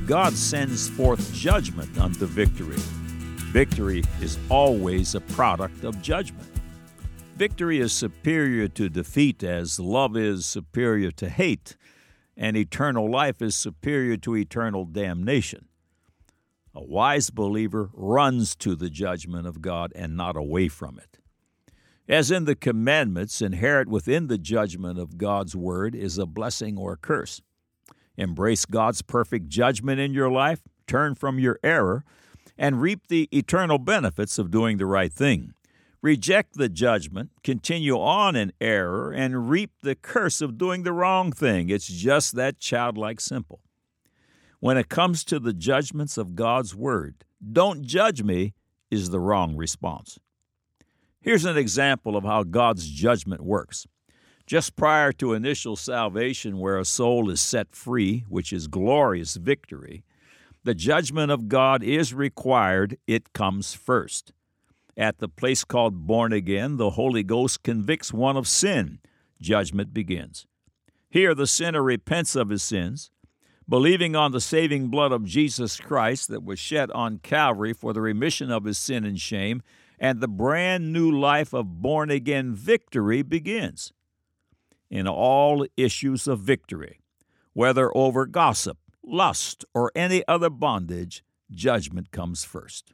God sends forth judgment unto victory. Victory is always a product of judgment. Victory is superior to defeat as love is superior to hate, and eternal life is superior to eternal damnation. A wise believer runs to the judgment of God and not away from it. As in the commandments, inherent within the judgment of God's word is a blessing or a curse. Embrace God's perfect judgment in your life, turn from your error, and reap the eternal benefits of doing the right thing. Reject the judgment, continue on in error, and reap the curse of doing the wrong thing. It's just that childlike simple. When it comes to the judgments of God's word, "Don't judge me" is the wrong response. Here's an example of how God's judgment works. Just prior to initial salvation, where a soul is set free, which is glorious victory, the judgment of God is required. It comes first. At the place called born again, the Holy Ghost convicts one of sin. Judgment begins. Here, the sinner repents of his sins, believing on the saving blood of Jesus Christ that was shed on Calvary for the remission of his sin and shame, and the brand new life of born-again victory begins. In all issues of victory, whether over gossip, lust, or any other bondage, judgment comes first.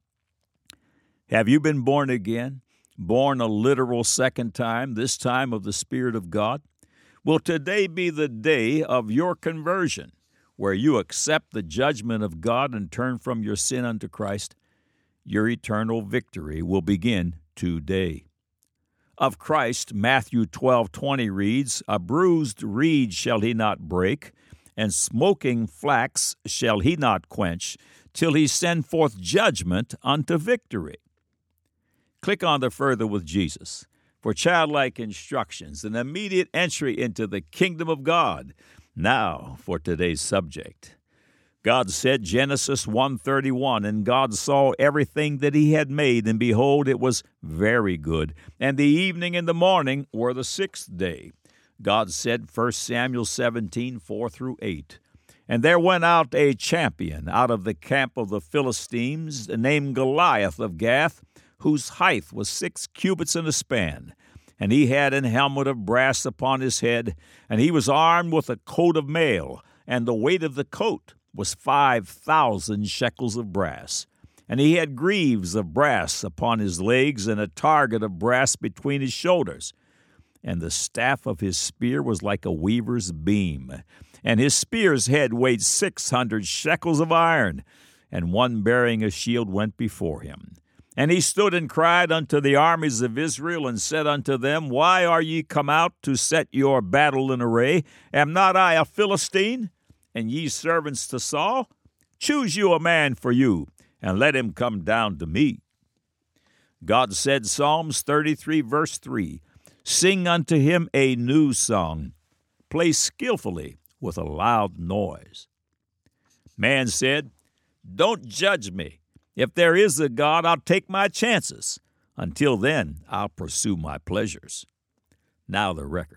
Have you been born again, born a literal second time, this time of the Spirit of God? Will today be the day of your conversion, where you accept the judgment of God and turn from your sin unto Christ? Your eternal victory will begin today. Of Christ, Matthew 12:20 reads, "A bruised reed shall he not break, and smoking flax shall he not quench, till he send forth judgment unto victory." Click on the Further with Jesus for childlike instructions and immediate entry into the kingdom of God. Now for today's subject. God said, Genesis 1:31, "And God saw everything that he had made, and behold, it was very good. And the evening and the morning were the sixth day." God said, 1 Samuel 17:4-8, "And there went out a champion out of the camp of the Philistines, named Goliath of Gath, whose height was 6 cubits and a span. And he had an helmet of brass upon his head, and he was armed with a coat of mail, and the weight of the coat was 5,000 shekels of brass. And he had greaves of brass upon his legs, and a target of brass between his shoulders. And the staff of his spear was like a weaver's beam. And his spear's head weighed 600 shekels of iron. And one bearing a shield went before him. And he stood and cried unto the armies of Israel, and said unto them, Why are ye come out to set your battle in array? Am not I a Philistine? And ye servants to Saul? Choose you a man for you, and let him come down to me. God said, Psalms 33:3, "Sing unto him a new song. Play skillfully with a loud noise." Man said, "Don't judge me. If there is a God, I'll take my chances. Until then, I'll pursue my pleasures." Now the record.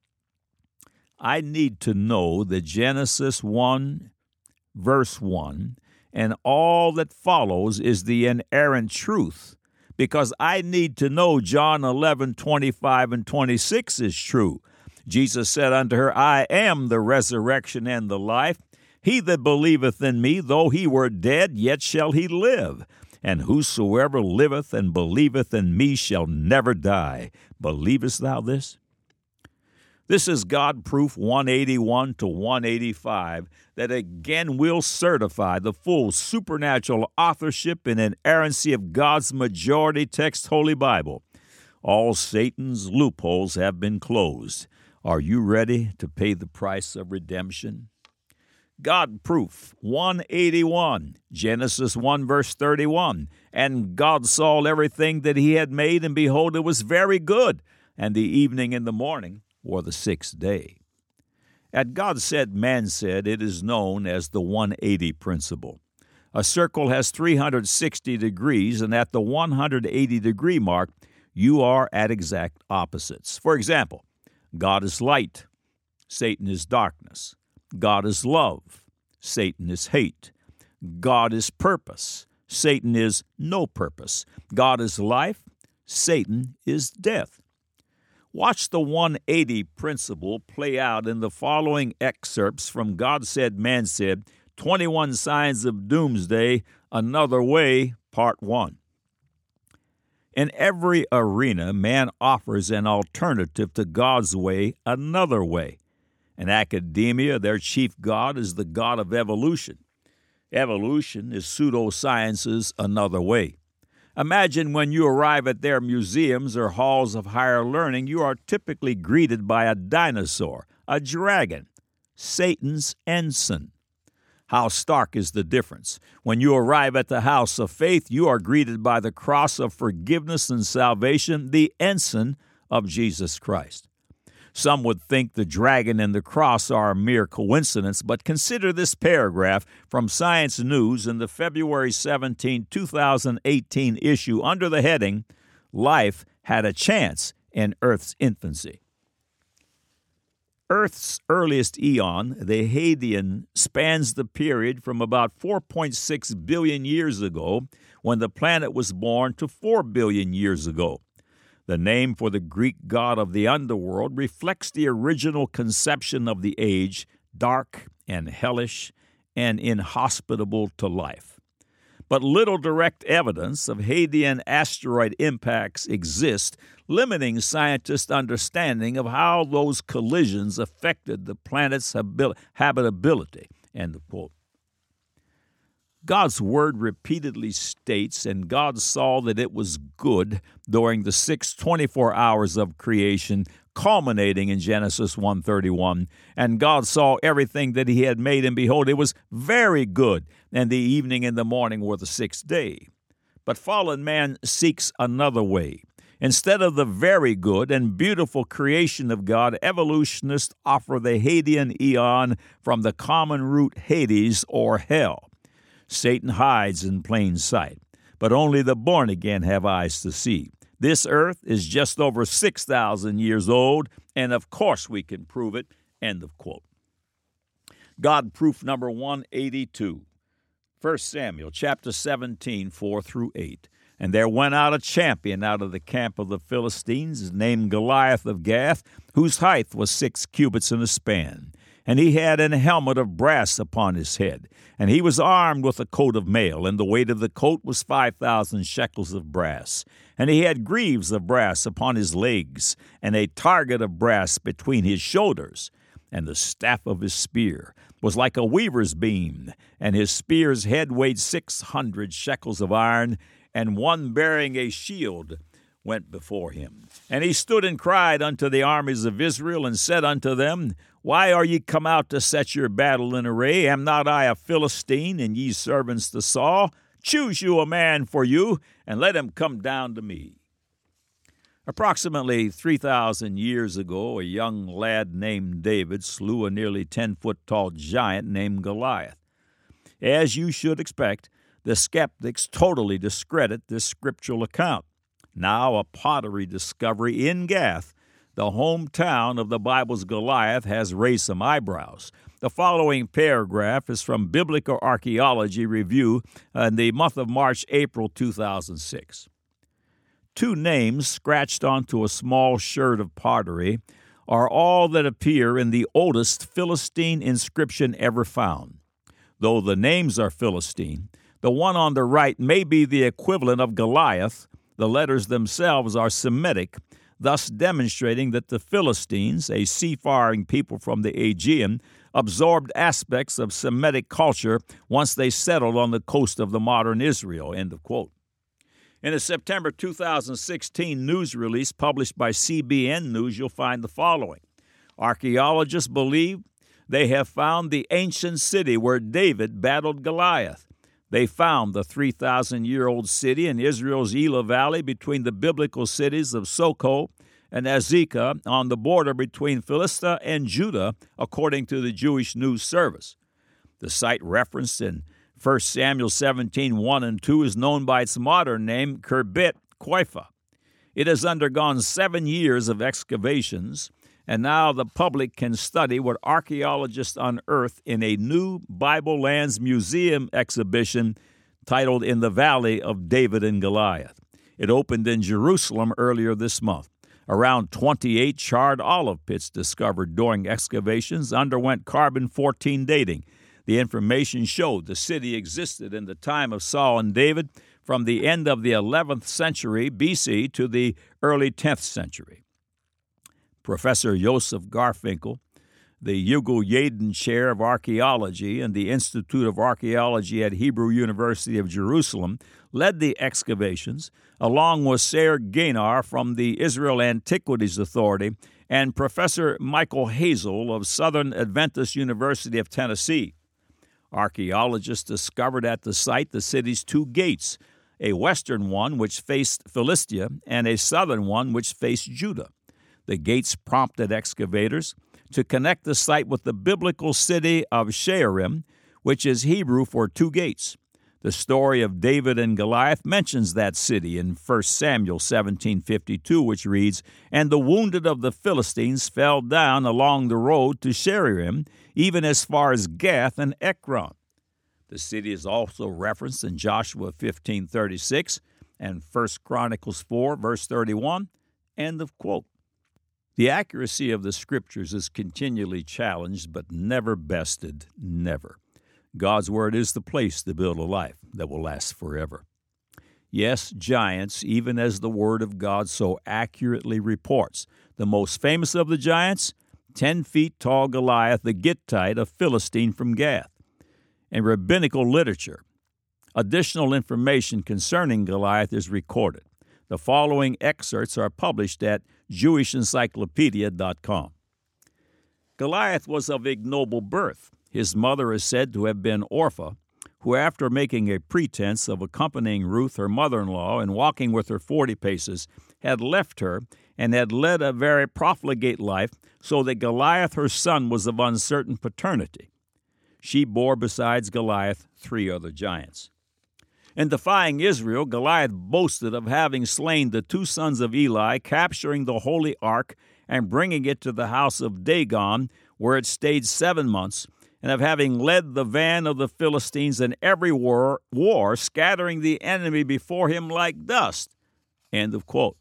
I need to know that Genesis 1, verse 1, and all that follows is the inerrant truth, because I need to know John 11:25 and 26 is true. Jesus said unto her, "I am the resurrection and the life. He that believeth in me, though he were dead, yet shall he live. And whosoever liveth and believeth in me shall never die." Believest thou this? This is God Proof 181 to 185 that again will certify the full supernatural authorship and inerrancy of God's majority text Holy Bible. All Satan's loopholes have been closed. Are you ready to pay the price of redemption? God Proof 181, Genesis 1 verse 31, "And God saw everything that he had made, and behold, it was very good. And the evening and the morning were the sixth day." At God said, man said, it is known as the 180 principle. A circle has 360 degrees, and at the 180 degree mark, you are at exact opposites. For example, God is light, Satan is darkness. God is love, Satan is hate. God is purpose. Satan is no purpose. God is life. Satan is death. Watch the 180 principle play out in the following excerpts from God Said, Man Said, 21 Signs of Doomsday, Another Way, Part 1. In every arena, man offers an alternative to God's way, another way. In academia, their chief god is the god of evolution. Evolution is pseudoscience's another way. Imagine when you arrive at their museums or halls of higher learning, you are typically greeted by a dinosaur, a dragon, Satan's ensign. How stark is the difference? When you arrive at the house of faith, you are greeted by the cross of forgiveness and salvation, the ensign of Jesus Christ. Some would think the dragon and the cross are a mere coincidence, but consider this paragraph from Science News in the February 17, 2018 issue under the heading, Life Had a Chance in Earth's Infancy. Earth's earliest eon, the Hadean, spans the period from about 4.6 billion years ago, when the planet was born, to 4 billion years ago. The name for the Greek god of the underworld reflects the original conception of the age, dark and hellish and inhospitable to life. But little direct evidence of Hadean asteroid impacts exists, limiting scientists' understanding of how those collisions affected the planet's habitability. End of quote. God's word repeatedly states, and God saw that it was good during the 24 hours of creation, culminating in Genesis 1:31. And God saw everything that he had made, and behold, it was very good. And the evening and the morning were the sixth day. But fallen man seeks another way. Instead of the very good and beautiful creation of God, evolutionists offer the Hadean eon from the common root Hades or hell. Satan hides in plain sight, but only the born again have eyes to see. This earth is just over 6,000 years old, and of course we can prove it. End of quote. God proof number 182. 1 Samuel chapter 17, 4 through 8. And there went out a champion out of the camp of the Philistines, named Goliath of Gath, whose height was 6 cubits and a span. And he had an helmet of brass upon his head, and he was armed with a coat of mail, and the weight of the coat was 5,000 shekels of brass. And he had greaves of brass upon his legs, and a target of brass between his shoulders. And the staff of his spear was like a weaver's beam, and his spear's head weighed 600 shekels of iron, and one bearing a shield went before him. And he stood and cried unto the armies of Israel, and said unto them, Why are ye come out to set your battle in array? Am not I a Philistine, and ye servants to Saul? Choose you a man for you, and let him come down to me. Approximately 3,000 years ago, a young lad named David slew a nearly 10-foot-tall giant named Goliath. As you should expect, the skeptics totally discredit this scriptural account. Now a pottery discovery in Gath, the hometown of the Bible's Goliath, has raised some eyebrows. The following paragraph is from Biblical Archaeology Review in the month of March, April 2006. 2 names scratched onto a small sherd of pottery are all that appear in the oldest Philistine inscription ever found. Though the names are Philistine, the one on the right may be the equivalent of Goliath. The letters themselves are Semitic, thus demonstrating that the Philistines, a seafaring people from the Aegean, absorbed aspects of Semitic culture once they settled on the coast of the modern Israel. End of quote. In a September 2016 news release published by CBN News, you'll find the following. Archaeologists believe they have found the ancient city where David battled Goliath. They found the 3,000-year-old city in Israel's Elah Valley between the biblical cities of Soko and Azekah on the border between Philistia and Judah, according to the Jewish News Service. The site referenced in 1 Samuel 17, 1 and 2 is known by its modern name, Khirbet Qeifa. It has undergone 7 years of excavations, And now the public can study what archaeologists unearthed in a new Bible Lands Museum exhibition titled In the Valley of David and Goliath. It opened in Jerusalem earlier this month. Around 28 charred olive pits discovered during excavations underwent carbon-14 dating. The information showed the city existed in the time of Saul and David from the end of the 11th century BC to the early 10th century. Professor Joseph Garfinkel, the Yugal Yadin Chair of Archaeology in the Institute of Archaeology at Hebrew University of Jerusalem, led the excavations, along with Sair Gainar from the Israel Antiquities Authority and Professor Michael Hazel of Southern Adventist University of Tennessee. Archaeologists discovered at the site the city's two gates, a western one which faced Philistia and a southern one which faced Judah. The gates prompted excavators to connect the site with the biblical city of Shearim, which is Hebrew for two gates. The story of David and Goliath mentions that city in 1 Samuel 17:52, which reads, "And the wounded of the Philistines fell down along the road to Shearim, even as far as Gath and Ekron." The city is also referenced in Joshua 15:36 and 1 Chronicles 4, verse 31. End of quote. The accuracy of the Scriptures is continually challenged, but never bested, never. God's Word is the place to build a life that will last forever. Yes, giants, even as the Word of God so accurately reports. The most famous of the giants, 10 feet tall Goliath, the Gittite, a Philistine from Gath. In rabbinical literature, additional information concerning Goliath is recorded. The following excerpts are published at JewishEncyclopedia.com. Goliath was of ignoble birth. His mother is said to have been Orpha, who, after making a pretense of accompanying Ruth, her mother-in-law, and walking with her 40 paces, had left her and had led a very profligate life, so that Goliath, her son, was of uncertain paternity. She bore, besides Goliath, 3 other giants. In defying Israel, Goliath boasted of having slain the 2 sons of Eli, capturing the holy ark and bringing it to the house of Dagon, where it stayed 7 months, and of having led the van of the Philistines in every war, scattering the enemy before him like dust. End of quote.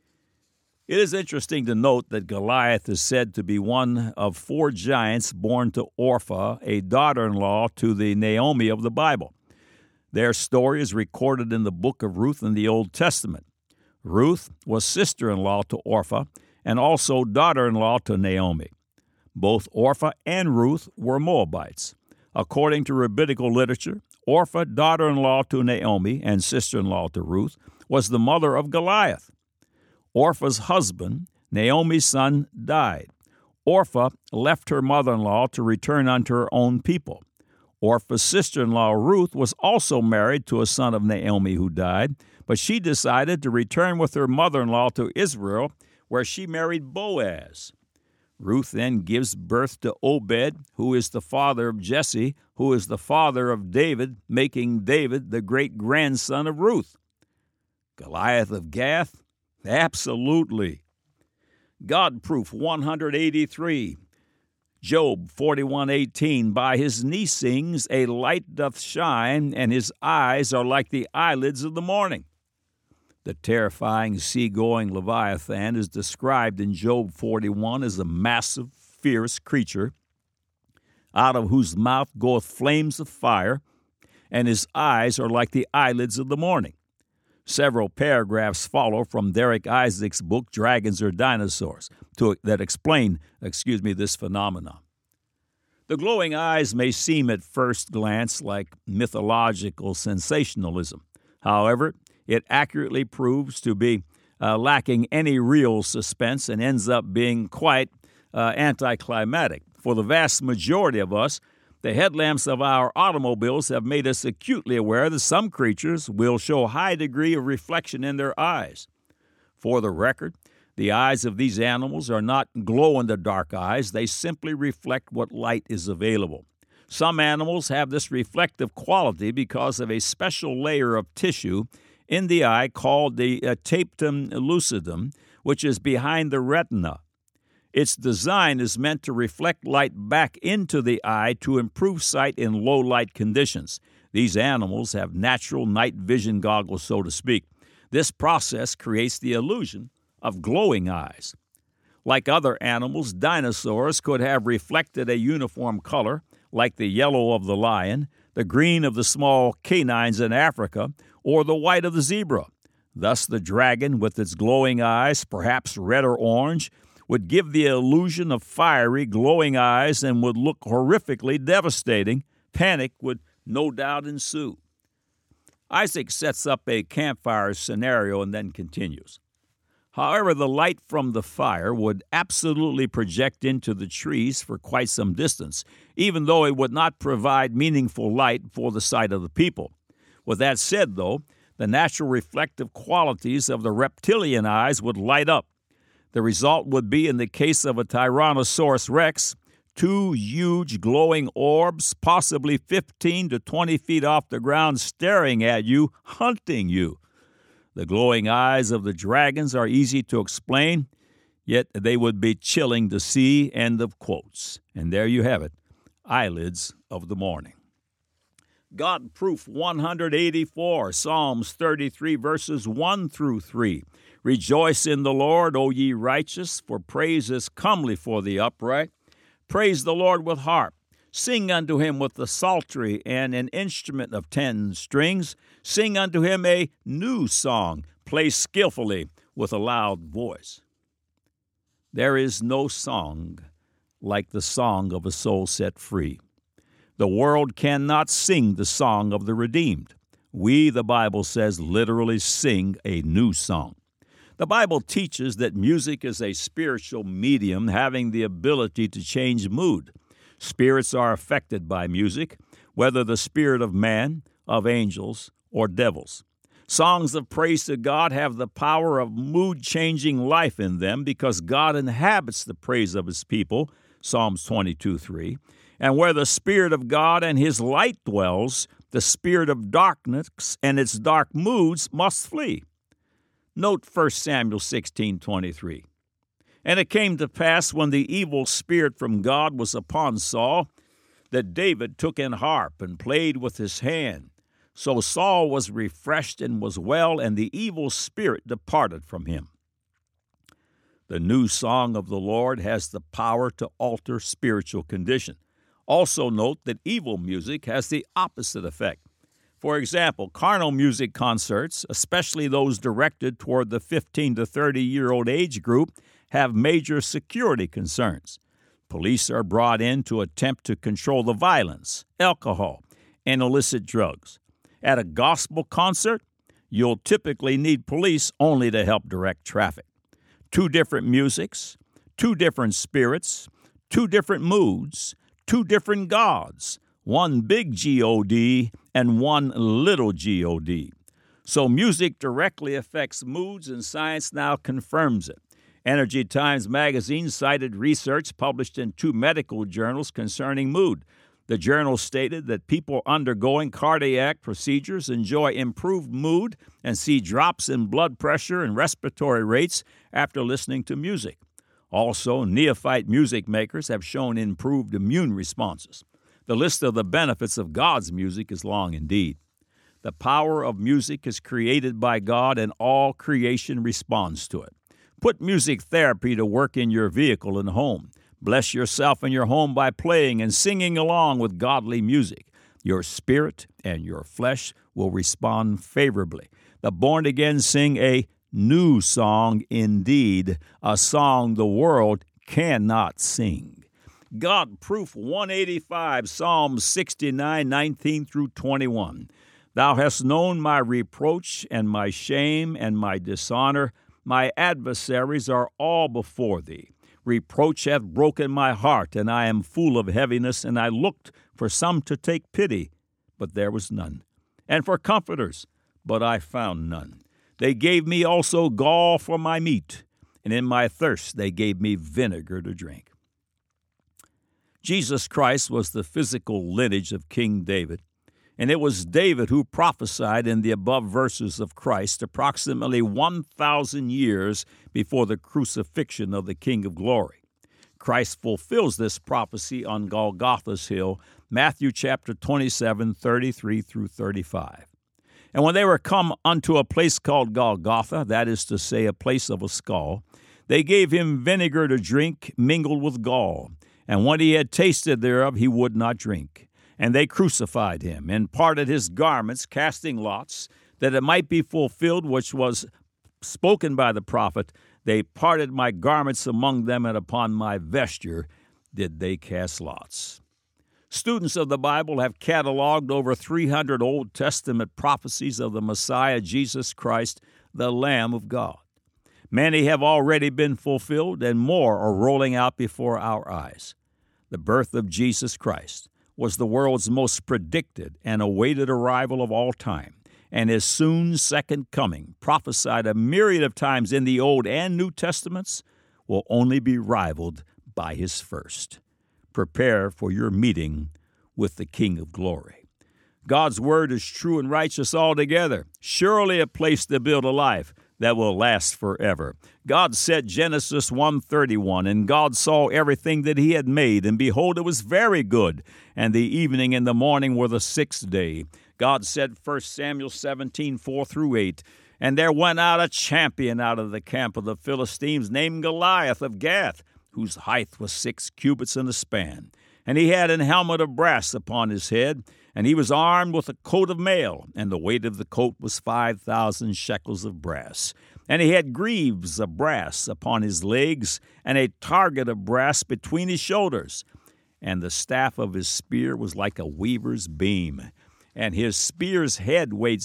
It is interesting to note that Goliath is said to be one of 4 giants born to Orpha, a daughter-in-law to the Naomi of the Bible. Their story is recorded in the book of Ruth in the Old Testament. Ruth was sister-in-law to Orpha and also daughter-in-law to Naomi. Both Orpha and Ruth were Moabites. According to rabbinical literature, Orpha, daughter-in-law to Naomi and sister-in-law to Ruth, was the mother of Goliath. Orpha's husband, Naomi's son, died. Orpha left her mother-in-law to return unto her own people. Orpha's sister-in-law Ruth was also married to a son of Naomi who died, but she decided to return with her mother-in-law to Israel, where she married Boaz. Ruth then gives birth to Obed, who is the father of Jesse, who is the father of David, making David the great-grandson of Ruth. Goliath of Gath? Absolutely. God Proof 183. Job 41:18, by his knee sings, a light doth shine, and his eyes are like the eyelids of the morning. The terrifying sea-going Leviathan is described in Job 41 as a massive, fierce creature, out of whose mouth goeth flames of fire, and his eyes are like the eyelids of the morning. Several paragraphs follow from Derek Isaac's book, Dragons or Dinosaurs, that explain this phenomenon. The glowing eyes may seem at first glance like mythological sensationalism. However, it accurately proves to be lacking any real suspense and ends up being quite anticlimactic. For the vast majority of us, the headlamps of our automobiles have made us acutely aware that some creatures will show a high degree of reflection in their eyes. For the record, the eyes of these animals are not glow-in-the-dark eyes. They simply reflect what light is available. Some animals have this reflective quality because of a special layer of tissue in the eye called the tapetum lucidum, which is behind the retina. Its design is meant to reflect light back into the eye to improve sight in low light conditions. These animals have natural night vision goggles, so to speak. This process creates the illusion of glowing eyes. Like other animals, dinosaurs could have reflected a uniform color, like the yellow of the lion, the green of the small canines in Africa, or the white of the zebra. Thus, the dragon, with its glowing eyes, perhaps red or orange, would give the illusion of fiery, glowing eyes and would look horrifically devastating. Panic would no doubt ensue. Isaac sets up a campfire scenario and then continues. However, the light from the fire would absolutely project into the trees for quite some distance, even though it would not provide meaningful light for the sight of the people. With that said, though, the natural reflective qualities of the reptilian eyes would light up. The result would be, in the case of a Tyrannosaurus rex, two huge glowing orbs, possibly 15 to 20 feet off the ground, staring at you, hunting you. The glowing eyes of the dragons are easy to explain, yet they would be chilling to see. End of quotes. And there you have it, eyelids of the morning. God Proof 184, Psalms 33, verses 1 through 3. Rejoice in the Lord, O ye righteous, for praise is comely for the upright. Praise the Lord with harp. Sing unto him with the psaltery and an instrument of 10 strings. Sing unto him a new song. Play skillfully with a loud voice. There is no song like the song of a soul set free. The world cannot sing the song of the redeemed. We, the Bible says, literally sing a new song. The Bible teaches that music is a spiritual medium having the ability to change mood. Spirits are affected by music, whether the spirit of man, of angels, or devils. Songs of praise to God have the power of mood-changing life in them because God inhabits the praise of his people, Psalms 22:3. And where the Spirit of God and his light dwells, the spirit of darkness and its dark moods must flee. Note 1 Samuel 16:23. And it came to pass when the evil spirit from God was upon Saul, that David took an harp and played with his hand. So Saul was refreshed and was well, and the evil spirit departed from him. The new song of the Lord has the power to alter spiritual condition. Also note that evil music has the opposite effect. For example, carnal music concerts, especially those directed toward the 15 to 30-year-old age group, have major security concerns. Police are brought in to attempt to control the violence, alcohol, and illicit drugs. At a gospel concert, you'll typically need police only to help direct traffic. Two different musics, two different spirits, two different moods, two different gods, one big G-O-D and one little G-O-D. So music directly affects moods, and science now confirms it. Energy Times magazine cited research published in 2 medical journals concerning mood. The journal stated that people undergoing cardiac procedures enjoy improved mood and see drops in blood pressure and respiratory rates after listening to music. Also, neophyte music makers have shown improved immune responses. The list of the benefits of God's music is long indeed. The power of music is created by God, and all creation responds to it. Put music therapy to work in your vehicle and home. Bless yourself and your home by playing and singing along with godly music. Your spirit and your flesh will respond favorably. The born-again sing a new song indeed, a song the world cannot sing. God Proof 185, Psalms 69, 19 through 21. Thou hast known my reproach and my shame and my dishonor. My adversaries are all before thee. Reproach hath broken my heart, and I am full of heaviness, and I looked for some to take pity, but there was none, and for comforters, but I found none. They gave me also gall for my meat, and in my thirst they gave me vinegar to drink. Jesus Christ was the physical lineage of King David, and it was David who prophesied in the above verses of Christ approximately 1,000 years before the crucifixion of the King of Glory. Christ fulfills this prophecy on Golgotha's hill, Matthew chapter 27, 33 through 35. And when they were come unto a place called Golgotha, that is to say, a place of a skull, they gave him vinegar to drink mingled with gall. And when he had tasted thereof, he would not drink. And they crucified him, and parted his garments, casting lots, that it might be fulfilled which was spoken by the prophet, they parted my garments among them, and upon my vesture did they cast lots. Students of the Bible have cataloged over 300 Old Testament prophecies of the Messiah, Jesus Christ, the Lamb of God. Many have already been fulfilled, and more are rolling out before our eyes. The birth of Jesus Christ was the world's most predicted and awaited arrival of all time, and his soon second coming, prophesied a myriad of times in the Old and New Testaments, will only be rivaled by his first. Prepare for your meeting with the King of Glory. God's word is true and righteous altogether, surely a place to build a life that will last forever. God said, Genesis 1:31, and God saw everything that he had made, and behold, it was very good. And the evening and the morning were the sixth day. God said, 1 Samuel 17:4 through 8, and there went out a champion out of the camp of the Philistines named Goliath of Gath, whose height was 6 cubits and a span. And he had an helmet of brass upon his head, and he was armed with a coat of mail, and the weight of the coat was 5,000 shekels of brass. And he had greaves of brass upon his legs, and a target of brass between his shoulders. And the staff of his spear was like a weaver's beam. And his spear's head weighed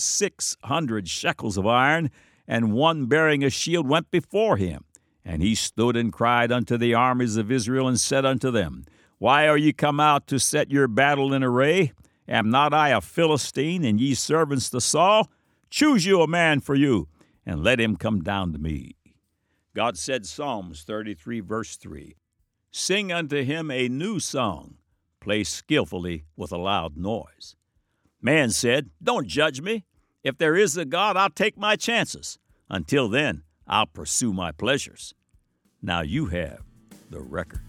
600 shekels of iron, and one bearing a shield went before him. And he stood and cried unto the armies of Israel, and said unto them, Why are ye come out to set your battle in array? Am not I a Philistine, and ye servants to Saul? Choose you a man for you, and let him come down to me. God said, Psalms 33, verse 3, Sing unto him a new song, play skillfully with a loud noise. Man said, Don't judge me. If there is a God, I'll take my chances. Until then, I'll pursue my pleasures. Now you have the record.